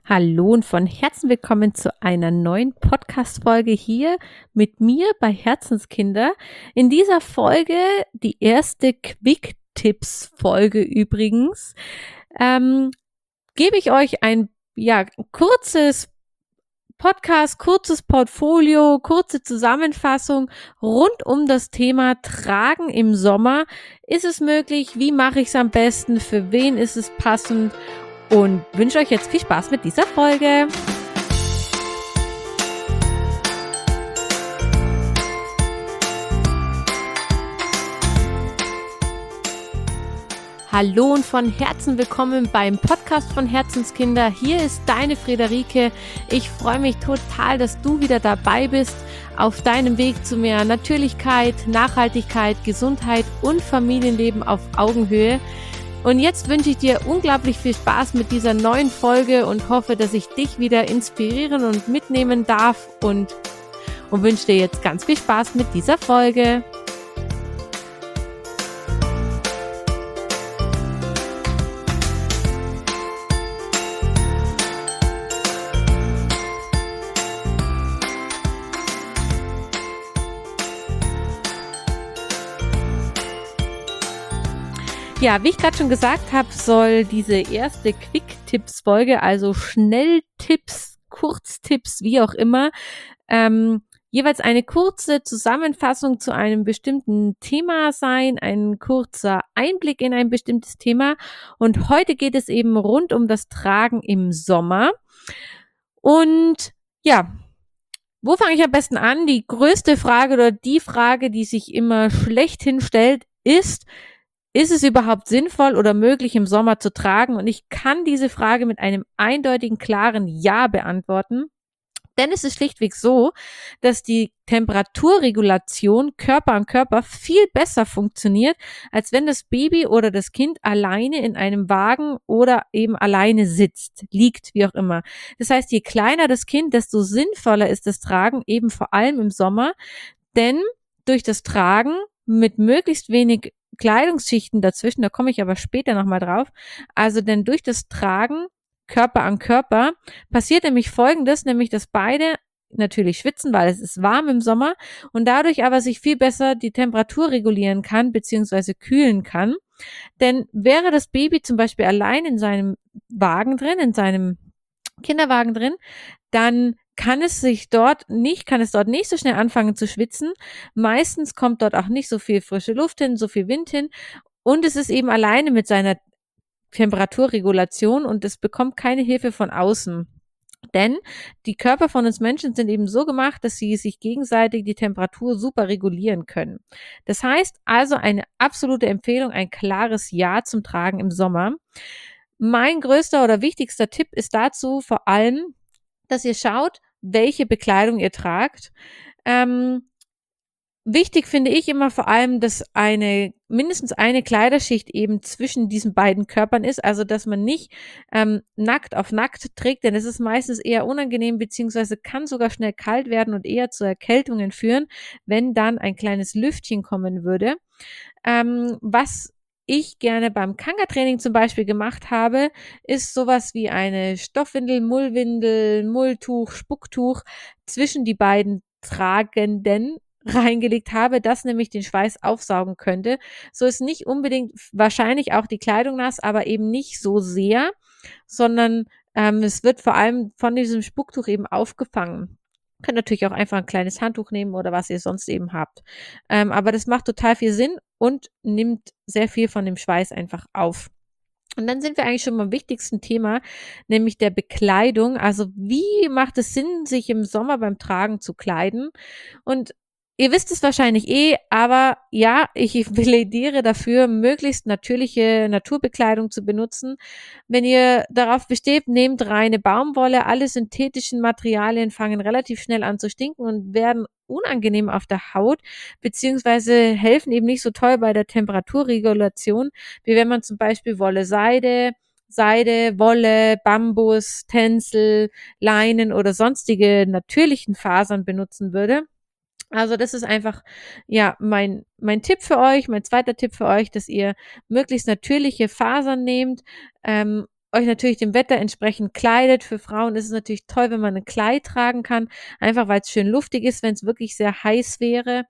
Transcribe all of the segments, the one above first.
Hallo und von Herzen willkommen zu einer neuen Podcast-Folge hier mit mir bei Herzenskinder. In dieser Folge, die erste Quick-Tipps-Folge übrigens, gebe ich euch ein kurzes Podcast, kurzes Portfolio, kurze Zusammenfassung rund um das Thema Tragen im Sommer. Ist es möglich? Wie mache ich es am besten? Für wen ist es passend? Und wünsche euch jetzt viel Spaß mit dieser Folge. Hallo und von Herzen willkommen beim Podcast von Herzenskinder. Hier ist deine Friederike. Ich freue mich total, dass du wieder dabei bist auf deinem Weg zu mehr Natürlichkeit, Nachhaltigkeit, Gesundheit und Familienleben auf Augenhöhe. Und jetzt wünsche ich dir unglaublich viel Spaß mit dieser neuen Folge und hoffe, dass ich dich wieder inspirieren und mitnehmen darf und wünsche dir jetzt ganz viel Spaß mit dieser Folge. Ja, wie ich gerade schon gesagt habe, soll diese erste Quick-Tipps-Folge, also Schnelltipps, Kurztipps, wie auch immer, jeweils eine kurze Zusammenfassung zu einem bestimmten Thema sein, ein kurzer Einblick in ein bestimmtes Thema. Und heute geht es eben rund um das Tragen im Sommer. Und ja, wo fange ich am besten an? Die größte Frage oder die Frage, die sich immer schlechthin stellt, ist es überhaupt sinnvoll oder möglich im Sommer zu tragen? Und ich kann diese Frage mit einem eindeutigen, klaren Ja beantworten. Denn es ist schlichtweg so, dass die Temperaturregulation Körper an Körper viel besser funktioniert, als wenn das Baby oder das Kind alleine in einem Wagen oder eben alleine sitzt, liegt, wie auch immer. Das heißt, je kleiner das Kind, desto sinnvoller ist das Tragen, eben vor allem im Sommer, denn durch das Tragen mit möglichst wenig Kleidungsschichten dazwischen, da komme ich aber später nochmal drauf, also denn durch das Tragen Körper an Körper passiert nämlich Folgendes, nämlich dass beide natürlich schwitzen, weil es ist warm im Sommer und dadurch aber sich viel besser die Temperatur regulieren kann beziehungsweise kühlen kann. Denn wäre das Baby zum Beispiel allein in seinem Wagen drin, in seinem Kinderwagen drin, dann kann es dort nicht so schnell anfangen zu schwitzen. Meistens kommt dort auch nicht so viel frische Luft hin, so viel Wind hin und es ist eben alleine mit seiner Temperaturregulation und es bekommt keine Hilfe von außen. Denn die Körper von uns Menschen sind eben so gemacht, dass sie sich gegenseitig die Temperatur super regulieren können. Das heißt also eine absolute Empfehlung, ein klares Ja zum Tragen im Sommer. Mein größter oder wichtigster Tipp ist dazu vor allem, dass ihr schaut, welche Bekleidung ihr tragt. Wichtig finde ich immer vor allem, dass mindestens eine Kleiderschicht eben zwischen diesen beiden Körpern ist, also dass man nicht nackt auf nackt trägt, denn es ist meistens eher unangenehm, beziehungsweise kann sogar schnell kalt werden und eher zu Erkältungen führen, wenn dann ein kleines Lüftchen kommen würde. Was ich gerne beim Kanga-Training zum Beispiel gemacht habe, ist sowas wie eine Stoffwindel, Mullwindel, Mulltuch, Spucktuch zwischen die beiden Tragenden reingelegt habe, das nämlich den Schweiß aufsaugen könnte. So ist nicht unbedingt wahrscheinlich auch die Kleidung nass, aber eben nicht so sehr, sondern es wird vor allem von diesem Spucktuch eben aufgefangen. Könnt natürlich auch einfach ein kleines Handtuch nehmen oder was ihr sonst eben habt. Aber das macht total viel Sinn und nimmt sehr viel von dem Schweiß einfach auf. Und dann sind wir eigentlich schon beim wichtigsten Thema, nämlich der Bekleidung. Also wie macht es Sinn, sich im Sommer beim Tragen zu kleiden? Und ihr wisst es wahrscheinlich aber ja, ich plädiere dafür, möglichst natürliche Naturbekleidung zu benutzen. Wenn ihr darauf besteht, nehmt reine Baumwolle. Alle synthetischen Materialien fangen relativ schnell an zu stinken und werden unangenehm auf der Haut, beziehungsweise helfen eben nicht so toll bei der Temperaturregulation, wie wenn man zum Beispiel Wolle-Seide, Wolle, Bambus, Tencel, Leinen oder sonstige natürlichen Fasern benutzen würde. Also das ist einfach, ja, mein Tipp für euch, mein zweiter Tipp für euch, dass ihr möglichst natürliche Fasern nehmt, euch natürlich dem Wetter entsprechend kleidet. Für Frauen ist es natürlich toll, wenn man ein Kleid tragen kann, einfach weil es schön luftig ist, wenn es wirklich sehr heiß wäre.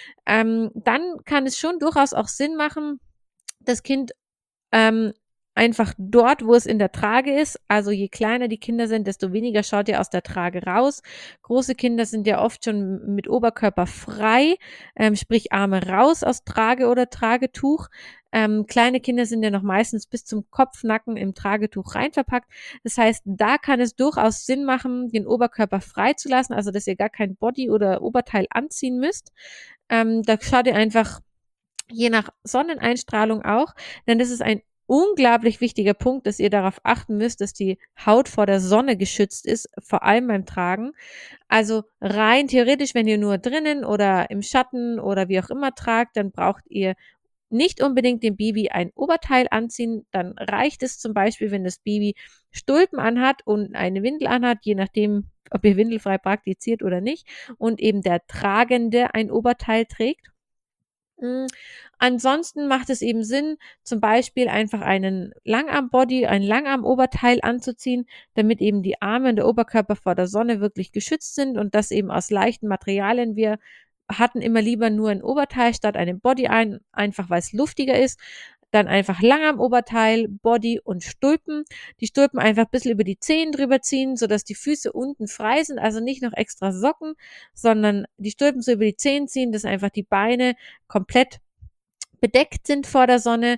Dann kann es schon durchaus auch Sinn machen, das Kind ähm, einfach dort, wo es in der Trage ist. Also je kleiner die Kinder sind, desto weniger schaut ihr aus der Trage raus. Große Kinder sind ja oft schon mit Oberkörper frei, sprich Arme raus aus Trage oder Tragetuch. Kleine Kinder sind ja noch meistens bis zum Kopfnacken im Tragetuch rein verpackt. Das heißt, da kann es durchaus Sinn machen, den Oberkörper frei zu lassen, also dass ihr gar kein Body oder Oberteil anziehen müsst. Da schaut ihr einfach je nach Sonneneinstrahlung auch, denn das ist ein unglaublich wichtiger Punkt, dass ihr darauf achten müsst, dass die Haut vor der Sonne geschützt ist, vor allem beim Tragen. Also rein theoretisch, wenn ihr nur drinnen oder im Schatten oder wie auch immer tragt, dann braucht ihr nicht unbedingt dem Baby ein Oberteil anziehen. Dann reicht es zum Beispiel, wenn das Baby Stulpen anhat und eine Windel anhat, je nachdem, ob ihr windelfrei praktiziert oder nicht, und eben der Tragende ein Oberteil trägt. Hm, ansonsten macht es eben Sinn, zum Beispiel einfach einen Langarm-Body, ein Langarm-Oberteil anzuziehen, damit eben die Arme und der Oberkörper vor der Sonne wirklich geschützt sind und das eben aus leichten Materialien. Wir hatten immer lieber nur ein Oberteil statt einem Body ein, einfach weil es luftiger ist. Dann einfach Langarm-Oberteil, Body und Stulpen. Die Stulpen einfach ein bisschen über die Zehen drüber ziehen, sodass die Füße unten frei sind, also nicht noch extra Socken, sondern die Stulpen so über die Zehen ziehen, dass einfach die Beine komplett bedeckt sind vor der Sonne,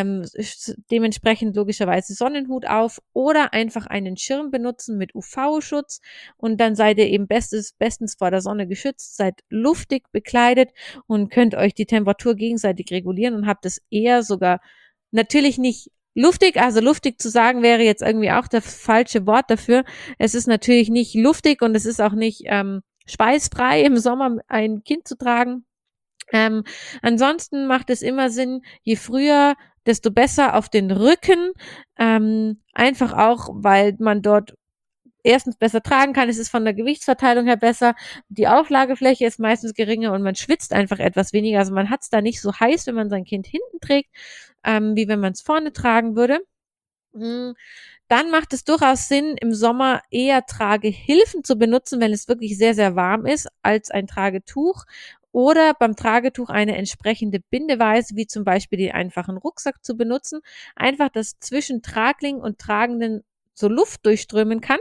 dementsprechend logischerweise Sonnenhut auf oder einfach einen Schirm benutzen mit UV-Schutz und dann seid ihr eben bestens vor der Sonne geschützt, seid luftig bekleidet und könnt euch die Temperatur gegenseitig regulieren und habt es eher sogar natürlich nicht luftig, also luftig zu sagen wäre jetzt irgendwie auch das falsche Wort dafür. Es ist natürlich nicht luftig und es ist auch nicht schweißfrei im Sommer ein Kind zu tragen. Ähm, ansonsten macht es immer Sinn, je früher, desto besser auf den Rücken. Einfach auch, weil man dort erstens besser tragen kann. Es ist von der Gewichtsverteilung her besser. Die Auflagefläche ist meistens geringer und man schwitzt einfach etwas weniger. Also man hat es da nicht so heiß, wenn man sein Kind hinten trägt, wie wenn man es vorne tragen würde. Mm, Dann macht es durchaus Sinn, im Sommer eher Tragehilfen zu benutzen, wenn es wirklich sehr, sehr warm ist, als ein Tragetuch. Oder beim Tragetuch eine entsprechende Bindeweise, wie zum Beispiel den einfachen Rucksack zu benutzen. Einfach, dass zwischen Tragling und Tragenden so Luft durchströmen kann,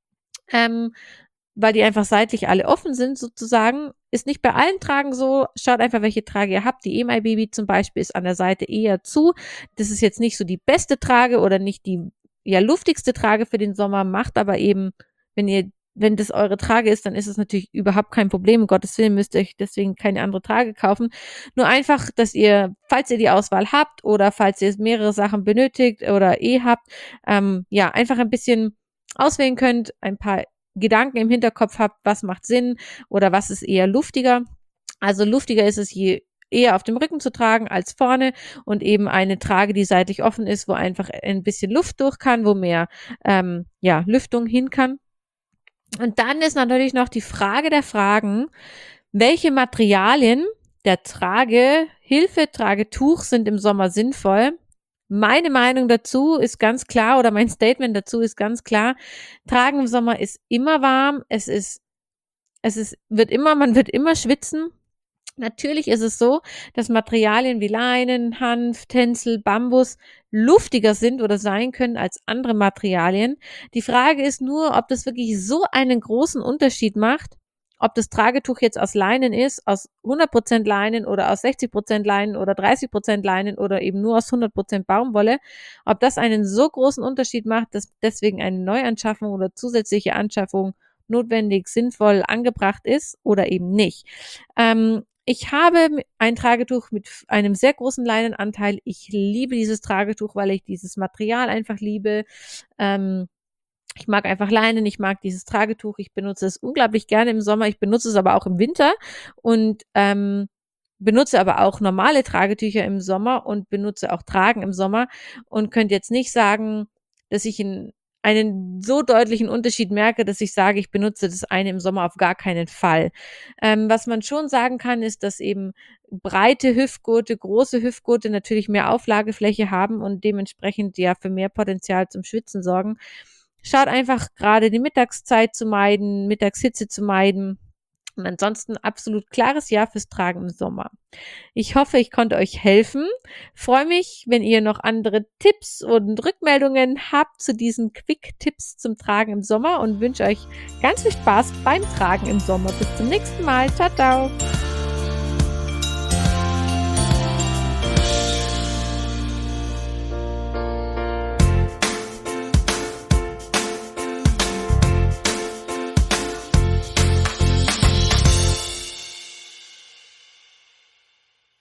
ähm, weil die einfach seitlich alle offen sind sozusagen. Ist nicht bei allen Tragen so. Schaut einfach, welche Trage ihr habt. Die E-My-Baby zum Beispiel ist an der Seite eher zu. Das ist jetzt nicht so die beste Trage oder nicht die ja luftigste Trage für den Sommer, macht aber eben, wenn das eure Trage ist, dann ist es natürlich überhaupt kein Problem. Um Gottes Willen müsst ihr euch deswegen keine andere Trage kaufen. Nur einfach, dass ihr, falls ihr die Auswahl habt oder falls ihr mehrere Sachen benötigt oder habt, ja, einfach ein bisschen auswählen könnt, ein paar Gedanken im Hinterkopf habt, was macht Sinn oder was ist eher luftiger. Also luftiger ist es je eher auf dem Rücken zu tragen als vorne und eben eine Trage, die seitlich offen ist, wo einfach ein bisschen Luft durch kann, wo mehr ja, Lüftung hin kann. Und dann ist natürlich noch die Frage der Fragen, welche Materialien der Tragehilfe, Tragetuch sind im Sommer sinnvoll? Meine Meinung dazu ist ganz klar oder mein Statement dazu ist ganz klar. Tragen im Sommer ist immer warm. Man wird immer schwitzen. Natürlich ist es so, dass Materialien wie Leinen, Hanf, Tencel, Bambus luftiger sind oder sein können als andere Materialien. Die Frage ist nur, ob das wirklich so einen großen Unterschied macht, ob das Tragetuch jetzt aus Leinen ist, aus 100% Leinen oder aus 60% Leinen oder 30% Leinen oder eben nur aus 100% Baumwolle, ob das einen so großen Unterschied macht, dass deswegen eine Neuanschaffung oder zusätzliche Anschaffung notwendig, sinnvoll angebracht ist oder eben nicht. Ich habe ein Tragetuch mit einem sehr großen Leinenanteil. Ich liebe dieses Tragetuch, weil ich dieses Material einfach liebe. Ich mag einfach Leinen, ich mag dieses Tragetuch. Ich benutze es unglaublich gerne im Sommer. Ich benutze es aber auch im Winter und benutze aber auch normale Tragetücher im Sommer und benutze auch Tragen im Sommer und könnte jetzt nicht sagen, dass ich einen so deutlichen Unterschied merke, dass ich sage, ich benutze das eine im Sommer auf gar keinen Fall. Was man schon sagen kann, ist, dass eben breite Hüftgurte, große Hüftgurte natürlich mehr Auflagefläche haben und dementsprechend ja für mehr Potenzial zum Schwitzen sorgen. Schaut einfach gerade die Mittagszeit zu meiden, Mittagshitze zu meiden. Und ansonsten absolut klares Ja fürs Tragen im Sommer. Ich hoffe, ich konnte euch helfen. Freue mich, wenn ihr noch andere Tipps und Rückmeldungen habt zu diesen Quick-Tipps zum Tragen im Sommer und wünsche euch ganz viel Spaß beim Tragen im Sommer. Bis zum nächsten Mal. Ciao, ciao.